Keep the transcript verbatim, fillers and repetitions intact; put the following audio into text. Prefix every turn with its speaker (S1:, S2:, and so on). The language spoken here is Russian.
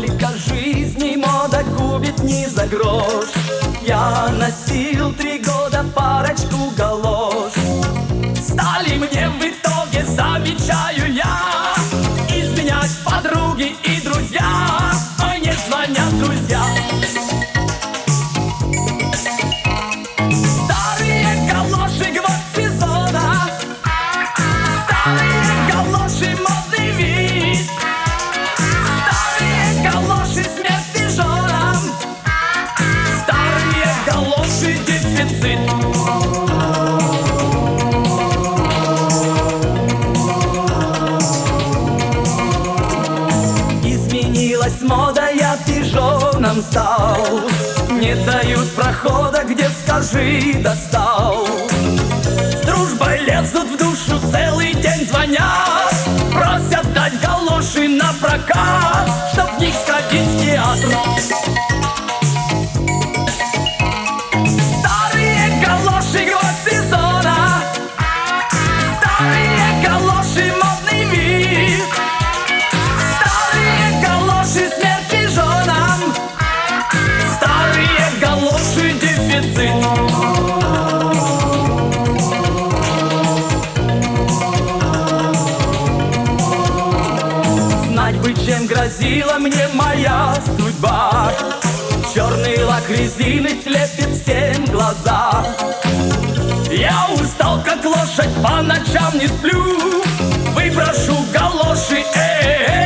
S1: Только жизни мода купит не за грош. Я носил три года парочку галош. Стали мне в итоге, замечаю я, изменять подруги и друзья. Мне звонят друзья. Старые галоши, гвоздь сезона. Старые галоши, модный вид. Старые галоши, смерть пижонам. Старые галоши, дефицит. Изменилась мода, я пижоном стал. Не дают прохода, где скажи достал. С дружбой лезут в душу, целый день звонят. Просят дать галоши на прокат, чтоб в них сходить в театр. Старые галоши, гвоздь сезона. Старые галоши, модный вид. Старые галоши, смерть пижонам. Старые галоши, дефицит. Знать бы, чем грозила мне моя судьба. Черный лак резины слепит всем глаза. Я устал, как лошадь, по ночам не сплю. Выброшу галоши, э-э-э.